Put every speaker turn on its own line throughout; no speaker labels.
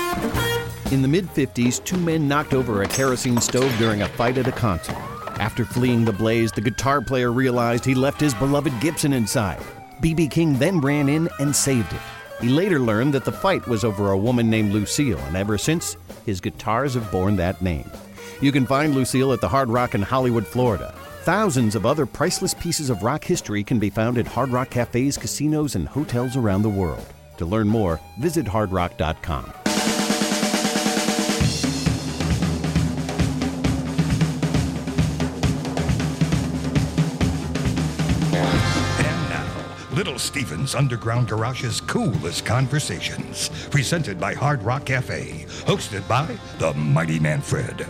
In the mid-50s, two men knocked over a kerosene stove during a fight at a concert. After fleeing the blaze, the guitar player realized he left his beloved Gibson inside. B.B. King then ran in and saved it. He later learned that the fight was over a woman named Lucille, and ever since, his guitars have borne that name. You can find Lucille at the Hard Rock in Hollywood, Florida. Thousands of other priceless pieces of rock history can be found at Hard Rock cafes, casinos, and hotels around the world. To learn more, visit hardrock.com.
Little Steven's Underground Garage's Coolest Conversations, presented by Hard Rock Cafe, hosted by the Mighty Manfred.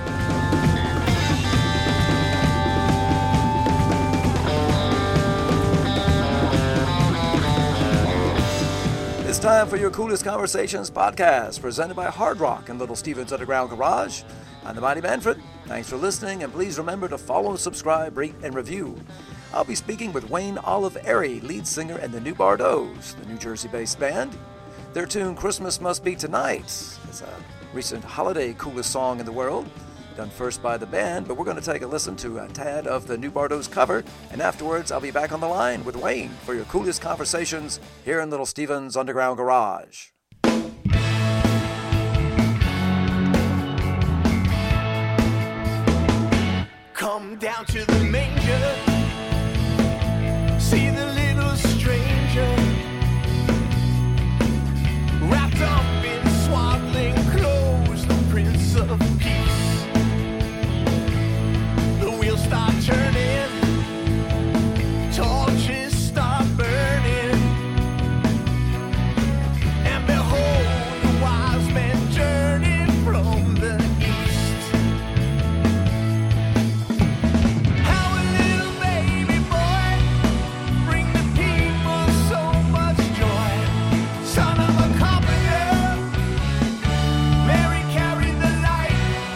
It's time for your Coolest Conversations podcast, presented by Hard Rock and Little Steven's Underground Garage. I'm the Mighty Manfred. Thanks for listening, and please remember to follow, subscribe, rate, and review. I'll be speaking with Wayne Olivieri, lead singer in the New Bardos, the New Jersey-based band. Their tune, Christmas Must Be Tonight, is a recent holiday coolest song in the world, done first by the band, but we're going to take a listen to a tad of the New Bardos cover, and afterwards I'll be back on the line with Wayne for your Coolest Conversations here in Little Steven's Underground Garage.
Come down to the manger, see the little stranger, wrapped up in swaddling clothes, the Prince of Peace. The wheels start turning, torches start burning, and behold, the wise men journeyed from the east. How a little baby boy bring the people so much joy. Son of a carpenter, Mary carried the light.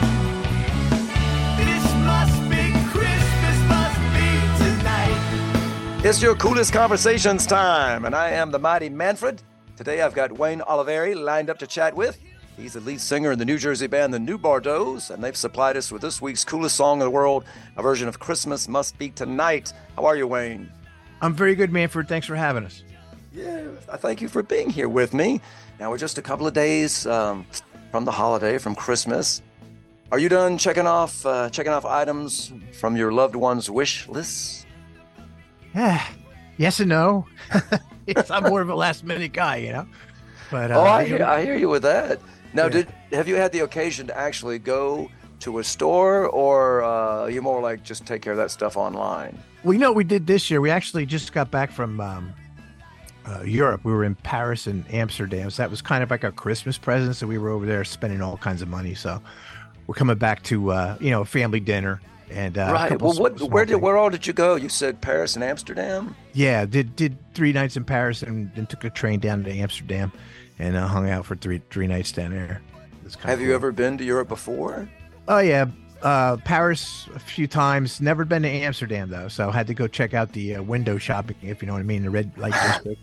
This must be Christmas, must be tonight.
It's your Coolest Conversations time, and I am the Mighty Manfred. Today I've got Wayne Olivieri lined up to chat with. He's the lead singer in the New Jersey band, the New Bardos, and they've supplied us with this week's coolest song in the world, a version of Christmas Must Be Tonight. How are you, Wayne?
I'm very good, Manfred. Thanks for having us.
Yeah, I thank you for being here with me. Now, we're just a couple of days from the holiday, from Christmas. Are you done checking off items from your loved one's wish lists?
Yes and no. Yes, I'm more of a last minute guy, you know. But
I hear you with that. Now, have you had the occasion to actually go to a store, or are you more like just take care of that stuff online?
Well, you know what we did this year? We actually just got back from Europe. We were in Paris and Amsterdam, so that was kind of like our Christmas present. So we were over there spending all kinds of money. So we're coming back to a family dinner. And
right. Well, where all did you go? You said Paris and Amsterdam.
Yeah, did 3 nights in Paris and then took a train down to Amsterdam, and hung out for three nights down there.
Have you ever been to Europe before?
Oh yeah, Paris a few times. Never been to Amsterdam though, so had to go check out the window shopping, if you know what I mean, the red light district.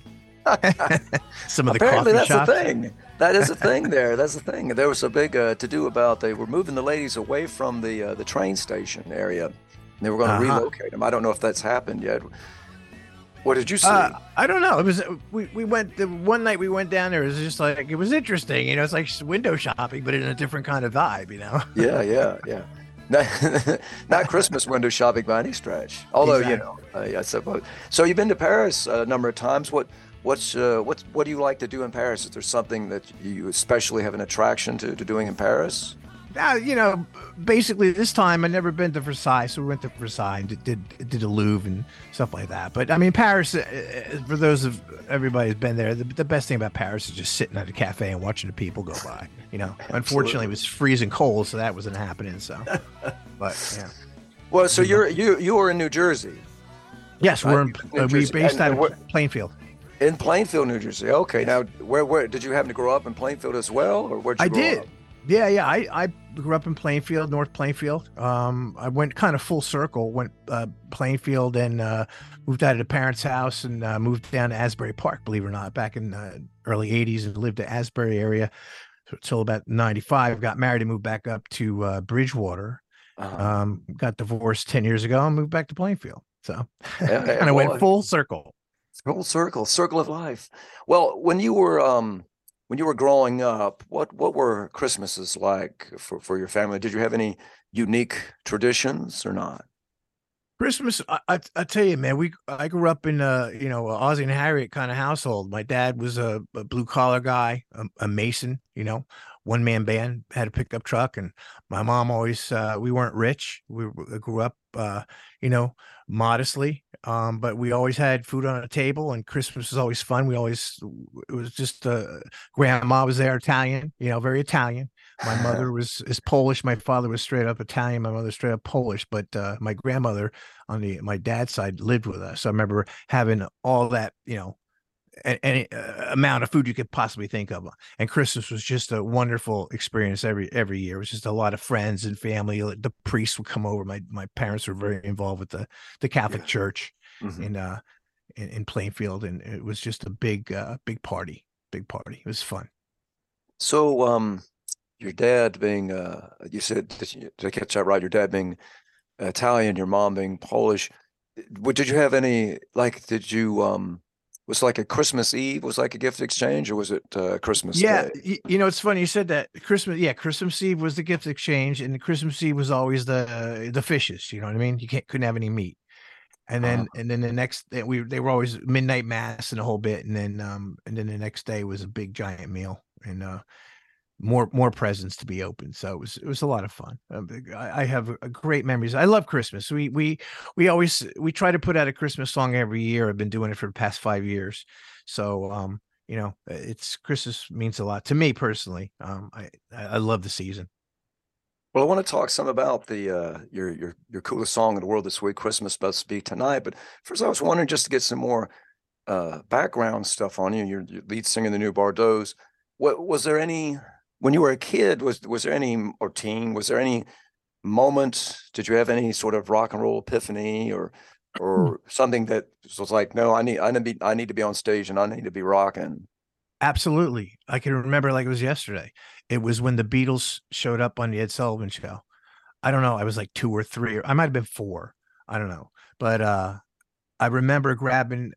Some of the
apparently
coffee
that's
shops.
a thing. That is a thing there. That's the thing. There was a big to-do about they were moving the ladies away from the train station area. And they were going to relocate them. I don't know if that's happened yet. What did you see?
I don't know. It was we went the one night we went down there. It was just like, it was interesting. You know, it's like window shopping, but in a different kind of vibe. You know.
Yeah. Not Christmas window shopping by any stretch. Although
exactly.
I suppose. So you've been to Paris a number of times. What do you like to do in Paris? Is there something that you especially have an attraction to doing in Paris?
Basically this time I've never been to Versailles, so we went to Versailles and did the Louvre and stuff like that. But I mean, Paris, for those of everybody who's been there, the best thing about Paris is just sitting at a cafe and watching the people go by. You know, unfortunately, it was freezing cold, so that wasn't happening. So, but yeah.
Well, so you were in New Jersey.
Yes, we're based out of Plainfield.
In Plainfield, New Jersey. Okay, now where did you happen to grow up in Plainfield as well, or where'd you grow up?
Yeah. I grew up in Plainfield, North Plainfield. I went kind of full circle. Went Plainfield and moved out of the parents' house and moved down to Asbury Park. Believe it or not, back in early '80s, and lived in the Asbury area. till about 95. Got married and moved back up to Bridgewater. Got divorced 10 years ago and moved back to Plainfield. So kind of went full circle.
Full circle, circle of life. Well, when you were growing up, what were Christmases like for your family? Did you have any unique traditions or not?
Christmas, I tell you, man, I grew up in a Ozzie and Harriet kind of household. My dad was a blue collar guy, a mason, one man band, had a pickup truck, and my mom always we weren't rich. We grew up modestly, but we always had food on the table, and Christmas was always fun. It was just grandma was there, Italian, very Italian. My mother is Polish. My father was straight up Italian. My mother straight up Polish. But my grandmother on my dad's side lived with us. So I remember having all that, any amount of food you could possibly think of. And Christmas was just a wonderful experience every year. It was just a lot of friends and family. The priests would come over. My parents were very involved with the Catholic Church in Plainfield, and it was just a big party. Big party. It was fun.
So, your dad being, you said, did I catch that right? Your dad being Italian, your mom being Polish. Did you have any, was like a Christmas Eve, was like a gift exchange, or was it Christmas Day?
It's funny you said that. Christmas Eve was the gift exchange, and the Christmas Eve was always the fishes. You know what I mean? You couldn't have any meat. And then the next they were always midnight mass and a whole bit, and then the next day was a big giant meal and more presents to be opened. So it was a lot of fun. I have great memories. I love Christmas. We try to put out a Christmas song every year. I've been doing it for the past 5 years. So it's Christmas means a lot to me personally. I love the season.
Well, I want to talk some about the your coolest song in the world this week, "Christmas Must Be Tonight." But first, I was wondering, just to get some more background stuff on you. You're lead singer in the New Bardos. What was there any? When you were a kid, was there any, or teen, was there any moment? Did you have any sort of rock and roll epiphany or something that was like, no, I need to be on stage and I need to be rocking?
Absolutely. I can remember like it was yesterday. It was when the Beatles showed up on the Ed Sullivan Show. I don't know. I was like 2 or 3, or I might have been 4. I don't know. But I remember grabbing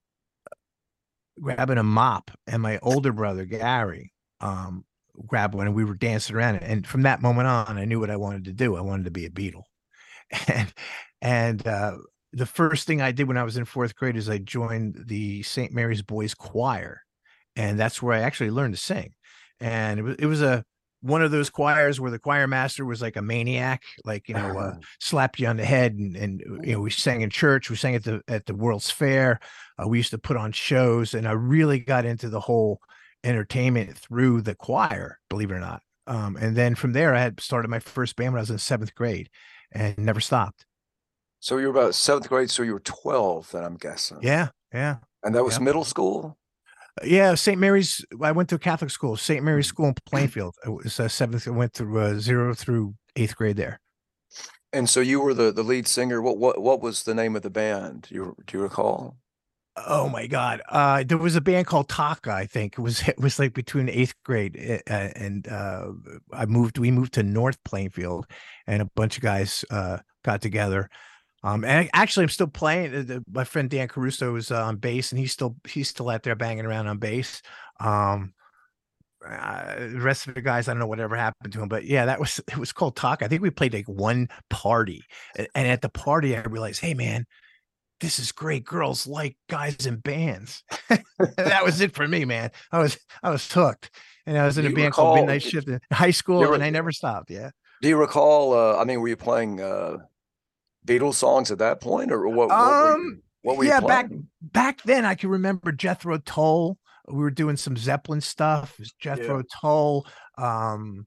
a mop, and my older brother, Gary, grabbed one, and we were dancing around it. And from that moment on, I knew what I wanted to do. I wanted to be a Beatle. And the first thing I did when I was in 4th grade is I joined the St. Mary's Boys Choir. And that's where I actually learned to sing. And it was one of those choirs where the choir master was like a maniac, like, slapped you on the head. And we sang in church. We sang at the World's Fair. We used to put on shows, and I really got into the whole entertainment through the choir, believe it or not. And then from there, I had started my first band when I was in 7th grade and never stopped.
So you were about 7th grade. So you were 12 then, I'm guessing.
Yeah.
And that was middle school?
Yeah, St. Mary's. I went to a Catholic school, St. Mary's School in Plainfield. It was 7th. I went through 0 through 8th grade there.
And so you were the lead singer. What was the name of the band? Do you recall?
Oh my God. There was a band called Taka, I think. It was like between 8th grade and we moved to North Plainfield, and a bunch of guys got together. And actually I'm still playing. My friend Dan Caruso is on bass, and he's still out there banging around on bass. The rest of the guys, I don't know whatever happened to him, but yeah, it was called Taka. I think we played like one party, and at the party I realized, hey man, this is great. Girls like guys in bands. That was it for me, man. I was hooked. And I was in a band called Midnight Shift in high school, and I never stopped. Yeah.
Do you recall, were you playing Beatles songs at that point, or what were you playing?
Back then I can remember Jethro Tull. We were doing some Zeppelin stuff. It was Jethro Tull, some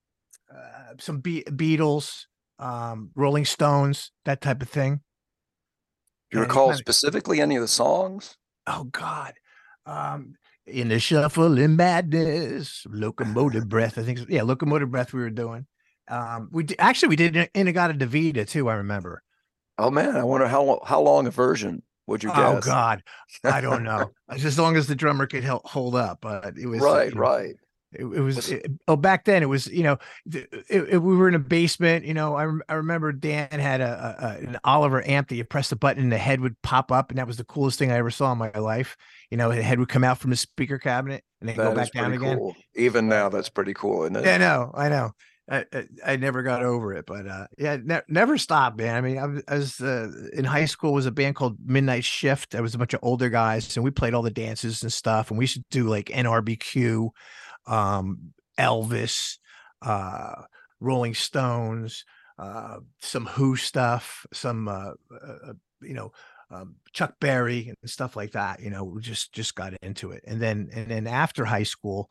Beatles, Rolling Stones, that type of thing.
Do you recall specifically any of the songs?
Oh God. In the Shuffling Madness, Locomotive Breath. I think, Locomotive Breath we were doing. We did In-A-Gadda-Da-Vida too, I remember.
Oh man, I wonder how long a version would you guess?
Oh God, I don't know. As long as the drummer could hold up, but it was
right.
Back then it was, we were in a basement, I remember Dan had an Oliver amp that you press the button and the head would pop up. And that was the coolest thing I ever saw in my life. The head would come out from the speaker cabinet and then go back down again.
Cool. Even now, that's pretty cool, isn't it?
Yeah, I know. I never got over it, but never stopped, man. I mean, I was in high school, was a band called Midnight Shift. I was a bunch of older guys, and we played all the dances and stuff. And we should do like NRBQ, Elvis, Rolling Stones, some Who stuff, some Chuck Berry and stuff like that. We just got into it, and then after high school,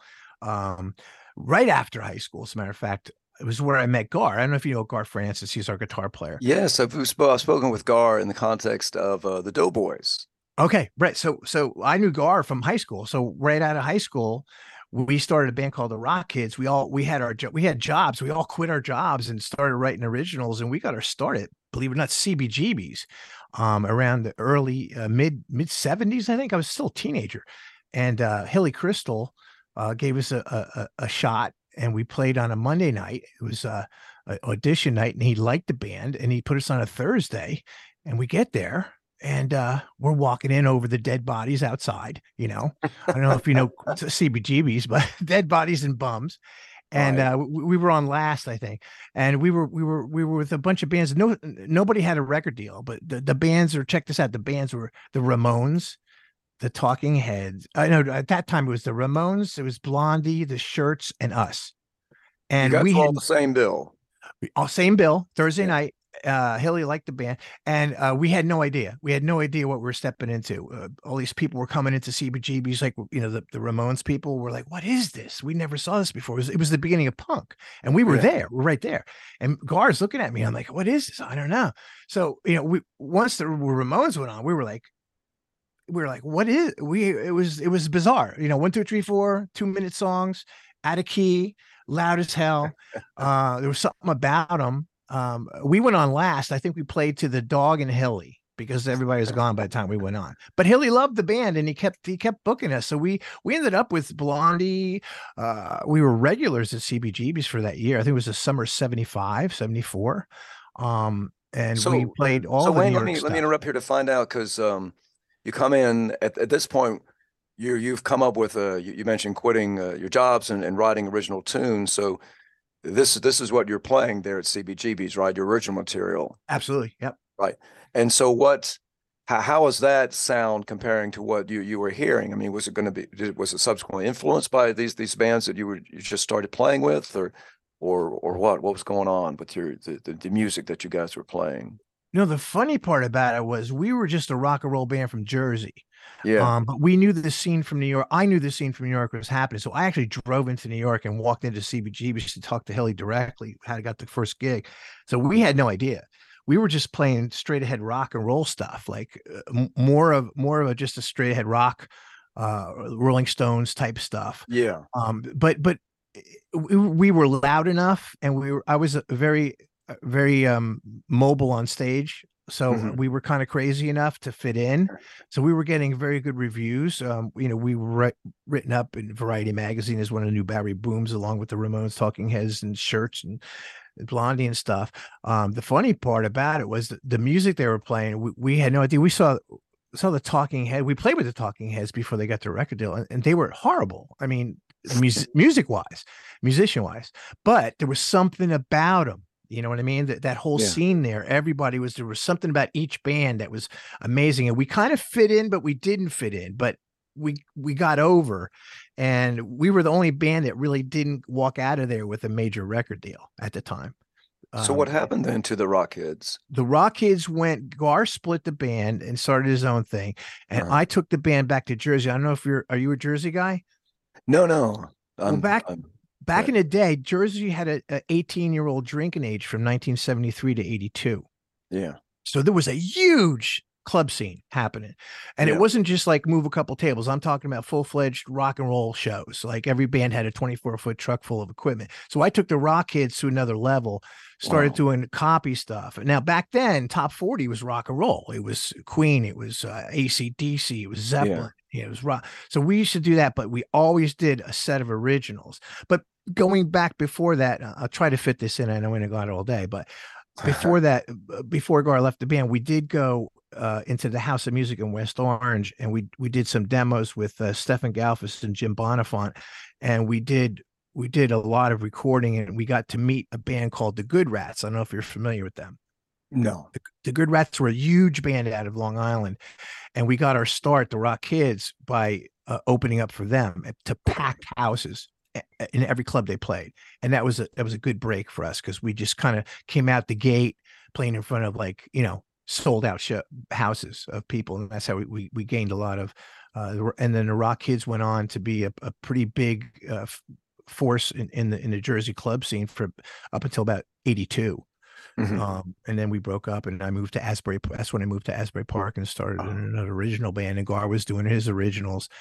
right after high school, as a matter of fact, it was where I met Gar. I don't know if you know Gar Francis. He's our guitar player.
Yes, I've spoken with Gar in the context of the Doughboys.
Okay, right. So I knew Gar from high school. So right out of high school, we started a band called the Rock Kids. We had jobs. We all quit our jobs and started writing originals, and we got our start at, believe it or not, CBGB's, around the early mid 70s. I think I was still a teenager, and Hilly Crystal gave us a shot, and we played on a Monday night. It was a audition night, and he liked the band, and he put us on a Thursday, and we get there, and we're walking in over the dead bodies outside. I don't know if you know CBGBs, but dead bodies and bums. And
Right.
We were on Last, I think, and we were with a bunch of bands. Nobody had a record deal, but the bands check this out. The bands were the Ramones, the Talking Heads. I know at that time it was the Ramones, it was Blondie, the Shirts, and us. And
You
we
guys were
had
all the same bill.
all same bill Thursday night. Hilly liked the band, and we had no idea. We had no idea what we were stepping into. All these people were coming into CBGB's, like the Ramones people were like, "What is this? We never saw this before." It was the beginning of punk, and we were there. We're right there. And Gar's looking at me. I'm like, "What is this? I don't know." So once the Ramones went on, we were like, "What is?" It was bizarre. 1, 2, 3, 4, 2-minute songs, out of key, loud as hell. There was something about them. We went on Last. I think we played to the Dog and Hilly because everybody was gone by the time we went on. But Hilly loved the band, and he kept booking us. So we ended up with Blondie. We were regulars at CBGB's for that year. I think it was the summer 75, 74. And we played all the
Wayne,
New
let
York
me interrupt here to find out, because you come in at this point. You've come up with you mentioned quitting your jobs and writing original tunes. So this is what you're playing there at CBGB's, right? Your original material.
Absolutely. Yep.
Right. And so how is that sound comparing to what you were hearing? I mean, was it subsequently influenced by these bands that you just started playing with, or what was going on with the music that you guys were playing?
The funny part about it was we were just a rock and roll band from Jersey.
Yeah.
But we knew the scene from New York. I knew the scene from New York was happening. So I actually drove into New York and walked into CBGB's to talk to Hilly directly, how I got the first gig. So we had no idea. We were just playing straight ahead rock and roll stuff, like more of just a straight ahead rock, Rolling Stones type stuff.
Yeah.
But we were loud enough, and I was very mobile on stage. So we were kind of crazy enough to fit in. So we were getting very good reviews. We were written up in Variety magazine as one of the new Barry Booms, along with the Ramones, Talking Heads, and Shirts, and Blondie and stuff. The funny part about it was the music they were playing. We had no idea. We saw the Talking Head. We played with the Talking Heads before they got their record deal, and they were horrible. I mean, music wise, musician wise, but there was something about them. You know what I mean? That whole scene there, there was something about each band that was amazing. And we kind of fit in, but we didn't fit in, but we got over, and we were the only band that really didn't walk out of there with a major record deal at the time.
So what happened then to the Rock Kids?
The Rock Kids Gar split the band and started his own thing. And I took the band back to Jersey. I don't know if are you a Jersey guy?
No.
Back in the day, Jersey had a 18-year-old drinking age from 1973 to 82.
Yeah.
So there was a huge club scene happening. And
Yeah.
it wasn't just like move a couple tables. I'm talking about full-fledged rock and roll shows. Like every band had a 24-foot truck full of equipment. So I took the rock kids to another level, started
Wow.
doing copy stuff. Now back then, top 40 was rock and roll. It was Queen, it was AC/DC, it was Zeppelin, it was rock. So we used to do that, but we always did a set of originals. But going back before that, I'll try to fit this in. I know we got all day, but before that, before Gar left the band, we did go into the House of Music in West Orange, and we did some demos with Stefan Galfus and Jim Bonifant, and we did a lot of recording, and we got to meet a band called the Good Rats. I don't know if you're familiar with them.
No.
The Good Rats were a huge band out of Long Island, and we got our start, the Rock Kids, by opening up for them to packed houses in every club they played. And that was a good break for us, because we just kind of came out the gate playing in front of, like, sold out houses of people, and that's how we gained a lot of and then the Rock Kids went on to be a pretty big force in the Jersey club scene for up until about 82.
Mhm.
And then we broke up, and I moved to Asbury. That's when I moved to Asbury Park and started another original band, and Gar was doing his originals.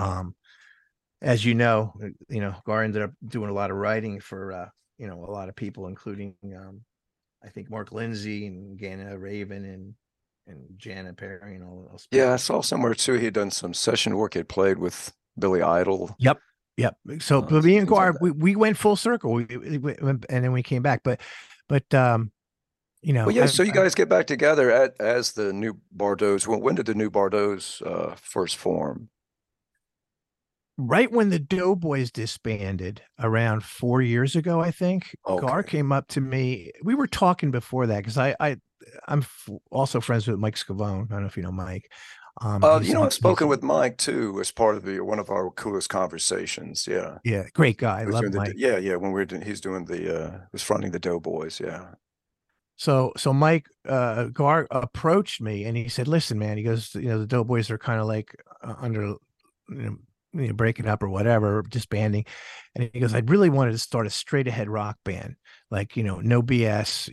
As Gar ended up doing a lot of writing for a lot of people, including I think Mark Lindsay and Ganna Raven and Janet Perry and all those people.
Yeah, I saw somewhere too. He had done some session work. He had played with Billy Idol.
Yep. So, but me and
things like
Gar, we went full circle. We went, and then we came back. But
Well, yeah. So you guys get back together as the New Bardos. When did the New Bardos first form?
right when the Doughboys disbanded around 4 years ago, I think. Gar
Okay.
came up to me. We were talking before that, because I'm also friends with Mike Scavone. I don't know if you know Mike.
I've spoken with Mike too as part of one of our coolest conversations. Yeah.
Yeah, great guy. I
He was
love
doing
Mike.
when he's doing was fronting the Doughboys. Yeah.
So Mike Gar approached me, and he said, "Listen, man," he goes, "the Doughboys are kind of like under breaking up or whatever, disbanding," and he goes, "I really wanted to start a straight ahead rock band, like no BS,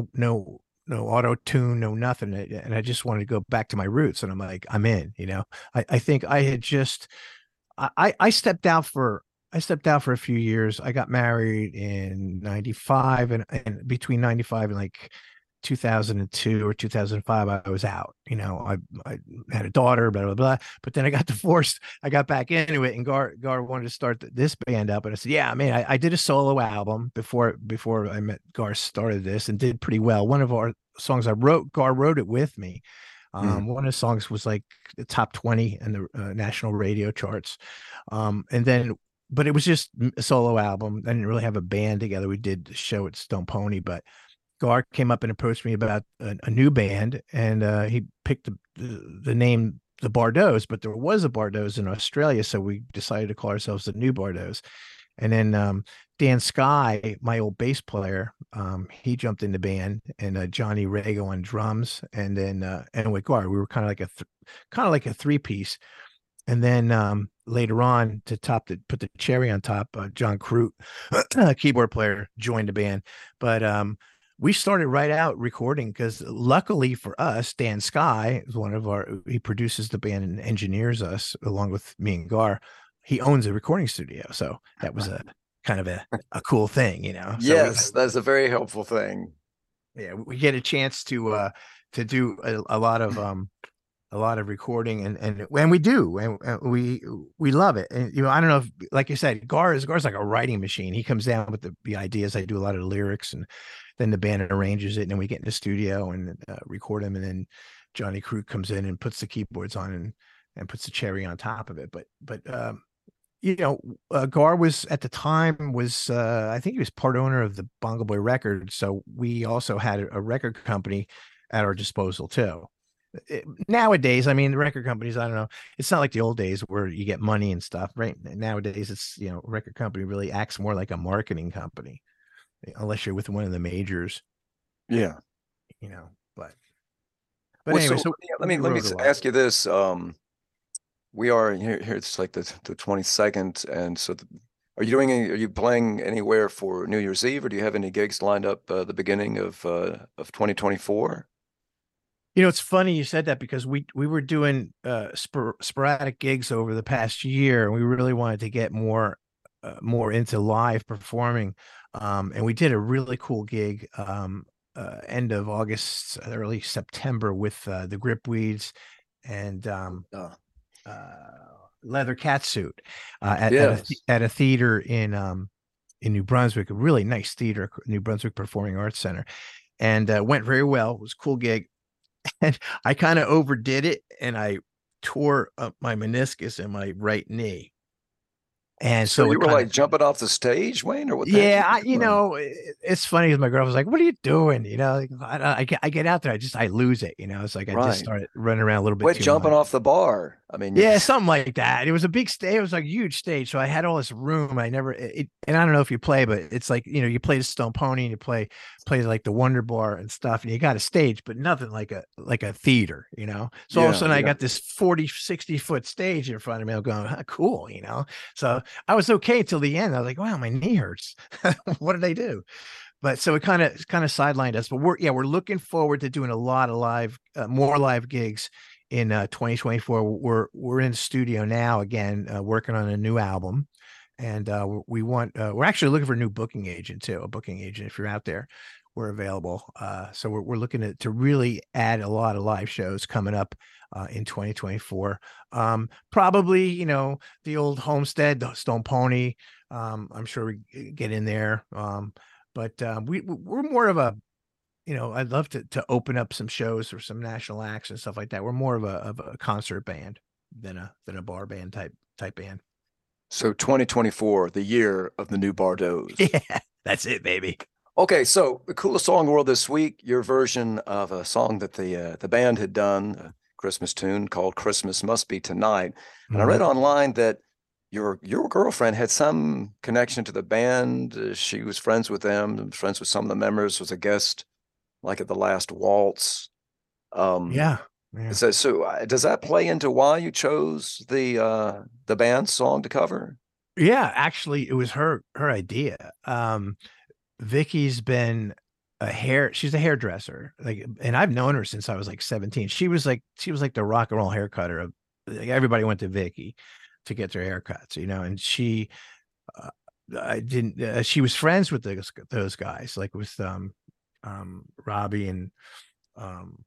no auto tune, no nothing, and I just wanted to go back to my roots." And I'm like, "I'm in." I think I had just I stepped out for a few years. I got married in 95, and between 95 and like 2002 or 2005, I was out. I had a daughter, blah blah blah. But then I got divorced. I got back into it, and Gar wanted to start this band up, and I said, "Yeah, man, I did a solo album before I met Gar, started this, and did pretty well. One of our songs I wrote, Gar wrote it with me. One of the songs was like the top 20 in the national radio charts, and then." But it was just a solo album. I didn't really have a band together. We did a show at Stone Pony, but Gar came up and approached me about a new band, and he picked the name the Bardos, but there was a Bardos in Australia, so we decided to call ourselves the New Bardos. And then Dan Sky, my old bass player, he jumped in the band, and Johnny Rago on drums, and then and with Gar, we were kind of like a three-piece. And then later on, to put the cherry on top, John Crute, keyboard player, joined the band. But we started right out recording, because luckily for us, Dan Sky is he produces the band and engineers us along with me and Gar. He owns a recording studio. So that was a kind of a cool thing, So
Yes, that's a very helpful thing.
yeah, we get a chance to do a lot of recording, and we do, and we love it. And I don't know if, like you said, Gar's like a writing machine. He comes down with the ideas. I do a lot of the lyrics, and then the band arranges it, and then we get in the studio and record them, and then Johnny Crute comes in and puts the keyboards on and puts the cherry on top of it. But Gar was at the time I think he was part owner of the Bongo Boy Records, so we also had a record company at our disposal too. Nowadays, I mean, the record companies, I don't know, it's not like the old days where you get money and stuff, right? Nowadays, it's, record company really acts more like a marketing company, unless you're with one of the majors.
Yeah.
But
Well,
anyway, so
let me ask you this. We are here, it's like the 22nd, and so are you playing anywhere for New Year's Eve, or do you have any gigs lined up the beginning of 2024?
It's funny you said that because we were doing sporadic gigs over the past year, and we really wanted to get more into live performing. And we did a really cool gig end of August, early September with the Gripweeds and Leather Catsuit
Yes.
at a theater in New Brunswick, a really nice theater, New Brunswick Performing Arts Center, and went very well. It was a cool gig. And I kind of overdid it, and I tore up my meniscus in my right knee. And
So
so
you
it
were
kind
like
of,
jumping off the stage, Wayne, or what the heck?
yeah,
You doing?
it's funny because my girl was like, "What are you doing?" Like, I get out there, I lose it. It's like I just
Right.
started running around a little bit
Quit
too
jumping
much.
off the bar. I mean,
Yeah, something like that. It was a big stage. It was like a huge stage. So I had all this room. I never and I don't know if you play, but it's like, you play the Stone Pony and you play like the Wonder Bar and stuff, and you got a stage, but nothing like a theater. So all of a
yeah,
sudden I
yeah.
got this 40, 60-foot stage in front of me. I'm going, cool. So I was okay till the end. I was like, wow, my knee hurts. What did I do? But so it kind of sidelined us. But we're looking forward to doing a lot of more live gigs in 2024. We're in the studio now again, working on a new album, and we're actually looking for a new booking agent too. A booking agent, if you're out there, we're available. So we're looking to really add a lot of live shows coming up in 2024. Probably, the old Homestead, the Stone Pony. I'm sure we get in there. But we're more of a, I'd love to open up some shows for some national acts and stuff like that. We're more of a concert band than a bar band type band.
So 2024, the year of the new Bardos.
Yeah, that's it, baby.
Okay, so the coolest song in the world this week, your version of a song that the band had done, a Christmas tune called "Christmas Must Be Tonight." And I read
Mhm.
online that your girlfriend had some connection to the band. She was friends with them, friends with some of the members, was a guest like at the last waltz. Um,
Yeah, yeah,
does that play into why you chose the band's song to cover?
yeah. Actually, it was her idea. Vicky's been she's a hairdresser, like, and I've known her since I was like 17. She was like the rock and roll hair cutter of, like, everybody went to Vicky to get their haircuts, and uh, I didn't she was friends with those guys, like with Robbie and um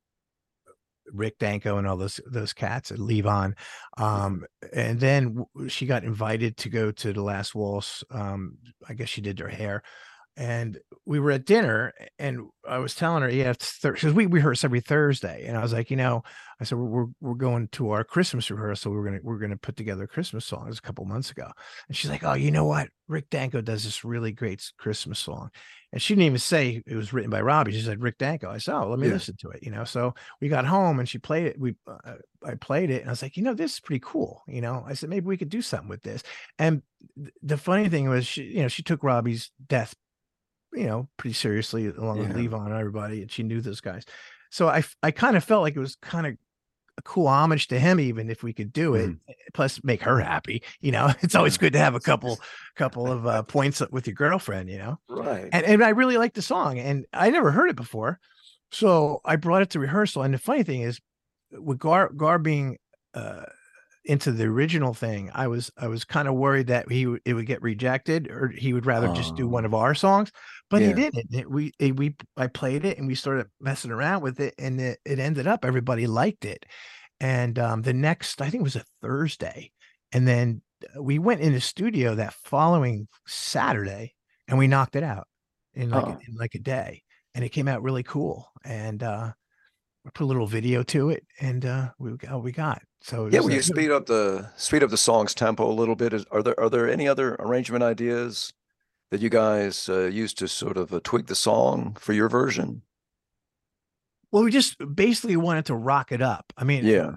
Rick Danko and all those cats at Levon. And then she got invited to go to the last waltz. I guess she did her hair, and we were at dinner, and I was telling her, yeah, because we rehearse every Thursday, and I was like, I said we're going to our Christmas rehearsal. We're gonna put together a Christmas song. It was a couple months ago, and she's like, oh, you know what? Rick Danko does this really great Christmas song, and she didn't even say it was written by Robbie. She said Rick Danko. I said, oh, let me
Yeah.
listen to it. So we got home and she played it. I played it, and I was like, this is pretty cool. I said maybe we could do something with this. And the funny thing was, she took Robbie's death pretty seriously, along with
Yeah.
Levon and everybody, and she knew those guys. So I kind of felt like it was kind of a cool homage to him, even if we could do it.
Mhm.
Plus, make her happy. It's always good to have a couple of points with your girlfriend.
Right.
And I really liked the song, and I never heard it before, so I brought it to rehearsal. And the funny thing is, with Gar being into the original thing, I was kind of worried that it would get rejected, or he would rather just do one of our songs, but he
Yeah.
didn't. I played it, and we started messing around with it, and it ended up everybody liked it. And the next, I think it was a Thursday, and then we went in the studio that following Saturday, and we knocked it out in
Huh.
like a day, and it came out really cool. And we put a little video to it, and we got what we got. So it
Yeah,
was
will you speed up the song's tempo a little bit? Are there any other arrangement ideas that you guys used to sort of tweak the song for your version?
well, we just basically wanted to rock it up. I mean,
Yeah.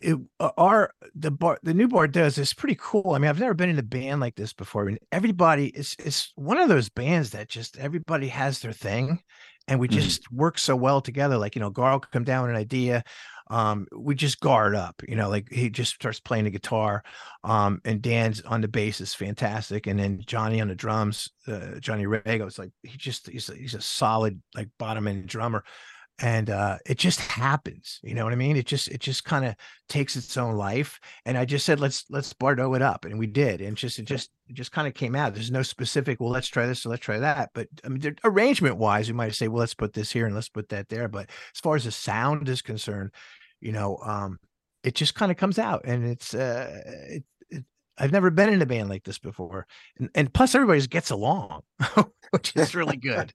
the new bar does is pretty cool. I mean, I've never been in a band like this before. I mean, everybody is one of those bands that just everybody has their thing, and we
Mhm.
just work so well together. Like, Gar could come down with an idea. We just guard up, like he just starts playing the guitar. And Dan's on the bass is fantastic. And then Johnny on the drums, Johnny Rego, it's like he's a solid, like, bottom end drummer. and it just happens. You know what I mean? It just kind of takes its own life. And I just said, let's Bardo it up, and we did. And it just kind of came out. There's no specific, well, let's try this or let's try that. But I mean, arrangement wise, we might say, well, let's put this here and let's put that there. But as far as the sound is concerned, you know, it just kind of comes out, and I've never been in a band like this before, and plus everybody gets along, which is really good.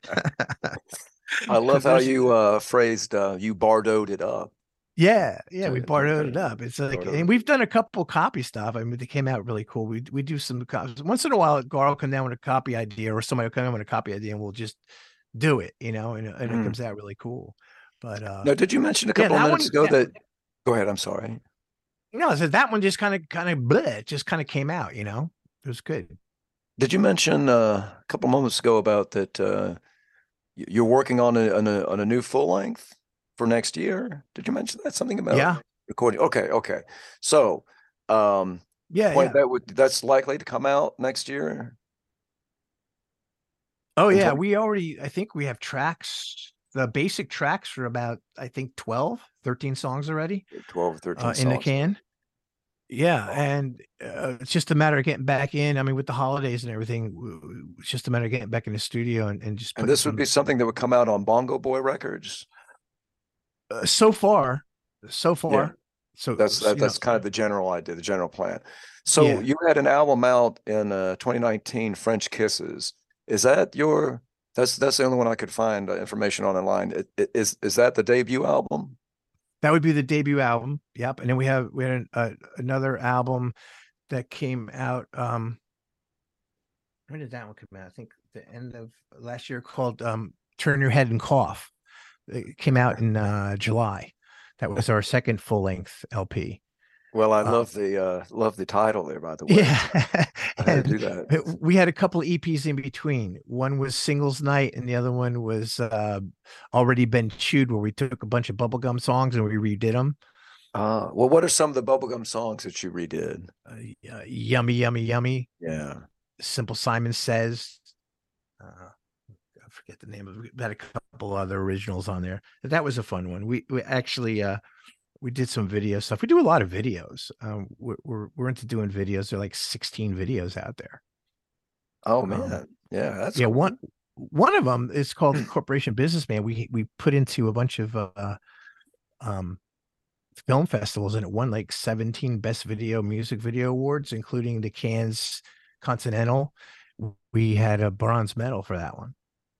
I love how you phrased you bardoed it up.
Yeah, we
To-
bardoed it up. It's like,
Bardoed.
and we've done a couple copy stuff. I mean, they came out really cool. We do some copies once in a while. Gar will come down with a copy idea, or somebody will come in with a copy idea, and we'll just do it, you know, and it
Mhm.
comes out really cool. But
Now, did you mention a
yeah,
couple of
that
minutes
one-
ago
yeah.
that? Go ahead. I'm sorry.
no, so that one just kind of bleh, it just kind of came out, you know. It was good.
Did you mention a couple moments ago about that you're working on a new full length for next year? Did you mention that? Something about
Yeah.
recording? Okay. So,
Yeah,
when
yeah.
that's likely to come out next year.
Oh
in
yeah,
20
I think we have tracks, the basic tracks for about, I think 12, 13 songs already
12 or 13
in the
songs.
can. Yeah,
Oh.
and it's just a matter of getting back in. I mean, with the holidays and everything, it's just a matter of getting back in the studio and just
And
putting
this would be something that would come out on Bongo Boy Records.
so far. So
That's
you know,
that's kind of the general idea, the general plan. So
Yeah.
you had an album out in 2019, French Kisses. Is that your? That's the only one I could find information on online. Is that the debut album?
that would be the debut album. Yep, and then we had another album that came out. When did that one come out? I think the end of last year, called "Turn Your Head and Cough." It came out in July. That was our second full length LP.
Well, I
Um,
love the title there, by the way.
Yeah,
I had to
and
do that.
we had a couple of EPs in between. One was Singles Night, and the other one was Already Been Chewed, where we took a bunch of bubblegum songs and we redid them.
Well, what are some of the bubblegum songs that you redid?
Yummy, yummy, yummy.
Yeah.
Simple Simon Says. I forget the name of it. We had a couple other originals on there. That was a fun one. We actually we did some video stuff. We do a lot of videos. We're into doing videos. There are like 16 videos out there.
Oh
Um,
man. Yeah, that's
Yeah,
cool.
one of them is called Corporation Businessman. We put into a bunch of um film festivals, and it won like 17 best video music video awards, including the Cannes Continental. We had a bronze medal for that one.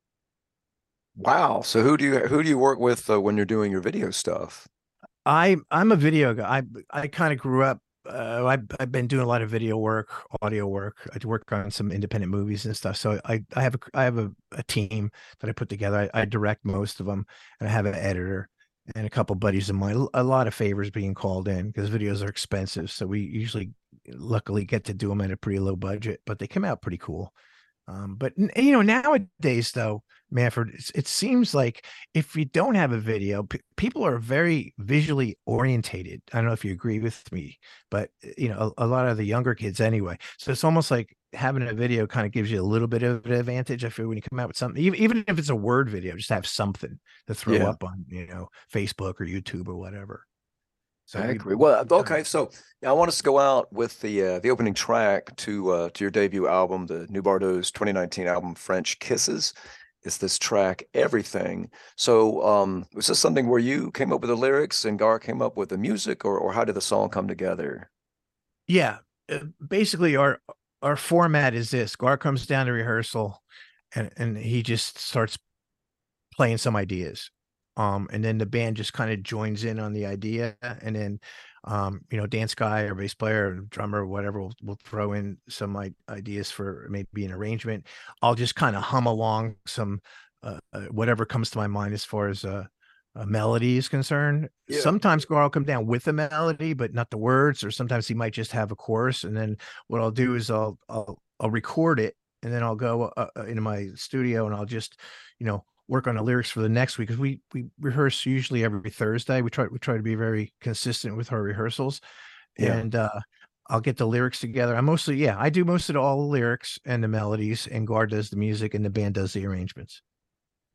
Wow. So who do you work with when you're doing your video stuff?
I'm a video guy. I kind of grew up. I've been doing a lot of video work, audio work. I work on some independent movies and stuff. So I have a team that I put together. I direct most of them, and I have an editor and a couple buddies of mine. A lot of favors being called in because videos are expensive. So we usually, luckily, get to do them at a pretty low budget, but they come out pretty cool. But you know, nowadays though, Manfred, it seems like if you don't have a video, people are very visually orientated. I don't know if you agree with me, but you know, a lot of the younger kids anyway. So it's almost like having a video kind of gives you a little bit of an advantage. I feel when you come out with something, even if it's a word video, just have something to throw
Yeah.
up on, you know, Facebook or YouTube or whatever. So
I
we-
agree. Well, okay. So I want us to go out with the opening track to your debut album, the New Bardo's 2019 album, French Kisses. It's this track, Everything. So was this something where you came up with the lyrics and Gar came up with the music, or how did the song come together?
Yeah, basically our format is this. Gar comes down to rehearsal and he just starts playing some ideas. And then the band just kind of joins in on the idea, and then you know, Dan Sky, our bass player, or drummer, or whatever, will throw in some ideas for maybe an arrangement. I'll just kind of hum along some whatever comes to my mind as far as a melody is concerned.
Yeah.
Sometimes Gar will come down with a melody, but not the words, or sometimes he might just have a chorus. And then what I'll do is I'll record it, and then I'll go into my studio and I'll just, you know, work on the lyrics for the next week, because we rehearse usually every Thursday. We try to be very consistent with our rehearsals.
Yeah.
And I'll get the lyrics together. I do most of all the lyrics and the melodies, and Gar does the music and the band does the arrangements.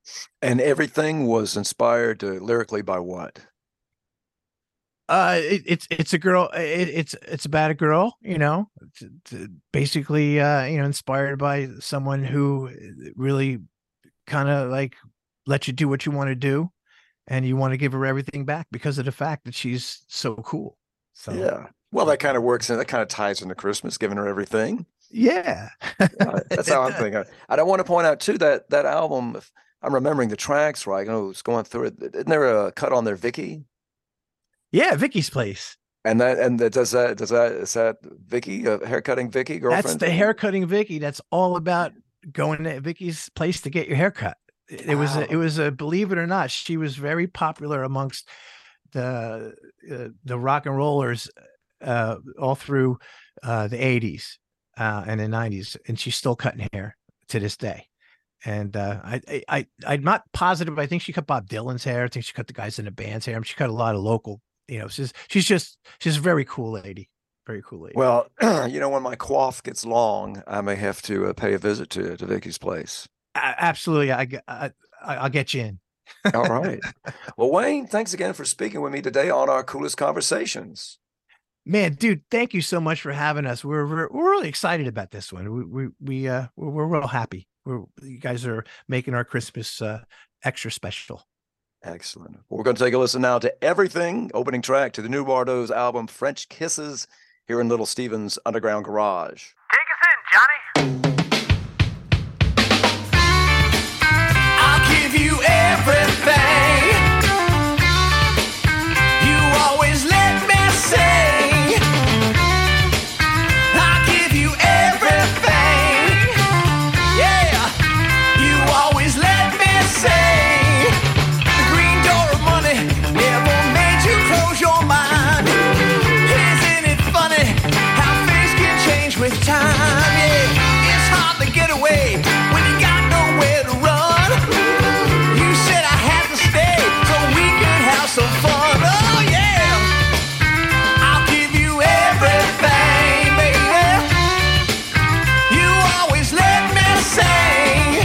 And everything was inspired lyrically by what?
It's a girl. It's about a girl, basically, inspired by someone who really kind of like let you do what you want to do, and you want to give her everything back because of the fact that she's so cool. So
Yeah. Well, that kind of works and that kind of ties into Christmas, giving her everything.
yeah,
That's how I'm thinking. I don't want to point out too that album, if I'm remembering the tracks right, I was going through it. Isn't there a cut on there, Vicky?
Yeah, Vicky's Place.
Is that Vicky, haircutting Vicky, girlfriend?
That's the haircutting Vicky. That's all about going to Vicky's place to get your haircut. It was a believe it or not, she was very popular amongst the rock and rollers all through the 80s and the 90s, and she's still cutting hair to this day. And I'm not positive. I think she cut Bob Dylan's hair. I think she cut the guys in the band's hair. She cut a lot of local. She's a very cool lady. Very cool lady.
Well, when my coif gets long, I may have to pay a visit to Vicky's place.
Absolutely. I'll get you in.
All right. Well, Wayne, thanks again for speaking with me today on our Coolest Conversations.
Man, dude, thank you so much for having us. We're really excited about this one. We're real happy. You guys are making our Christmas extra special.
Excellent. Well, we're going to take a listen now to Everything, opening track to the New Bardos album French Kisses, here in Little Steven's Underground Garage.
Take us in, Johnny. I'll give you everything. You always let me sing. I'll give you everything. Yeah, you always let me sing. The green door of money never made you close your mind. Isn't it funny how things can change with time? Yeah, it's hard to get away when you got nowhere to run. You said I had to stay so we could have some fun. Oh yeah, I'll give you everything, baby. You always let me sing.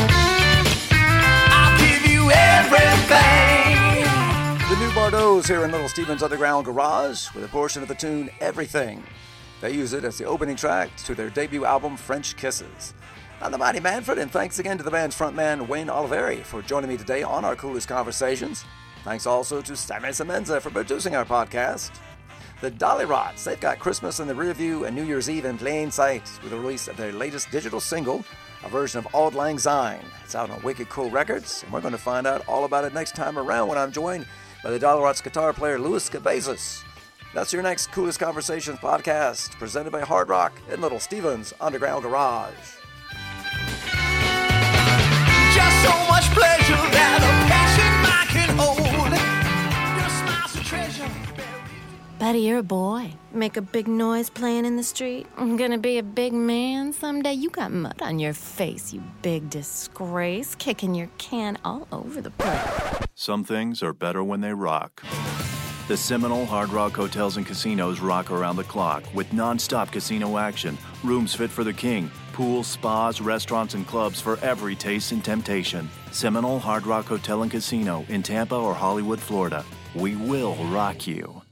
I'll give you everything.
The New Bardos here in Little Steven's Underground Garage with a portion of the tune Everything. They use it as the opening track to their debut album French Kisses. I'm the Mighty Manfred, and thanks again to the band's frontman Wayne Oliveri for joining me today on our Coolest Conversations. Thanks also to Sammy Semenza for producing our podcast. The Dolly Rots, they've got Christmas in the rear view and New Year's Eve in plain sight with the release of their latest digital single, a version of Auld Lang Syne. It's out on Wicked Cool Records, and we're going to find out all about it next time around when I'm joined by the Dolly Rots guitar player Louis Cabezas. That's your next Coolest Conversations podcast, presented by Hard Rock in Little Steven's Underground Garage.
Just so much pleasure that a passion I can hold. Your smile's a treasure.
Buddy, you're a boy. Make a big noise playing in the street. I'm gonna be a big man someday. You got mud on your face, you big disgrace. Kicking your can all over the place.
Some things are better when they rock. The Seminole Hard Rock Hotels and Casinos rock around the clock with non-stop casino action, rooms fit for the king, pools, spas, restaurants, and clubs for every taste and temptation. Seminole Hard Rock Hotel and Casino in Tampa or Hollywood, Florida. We will rock you.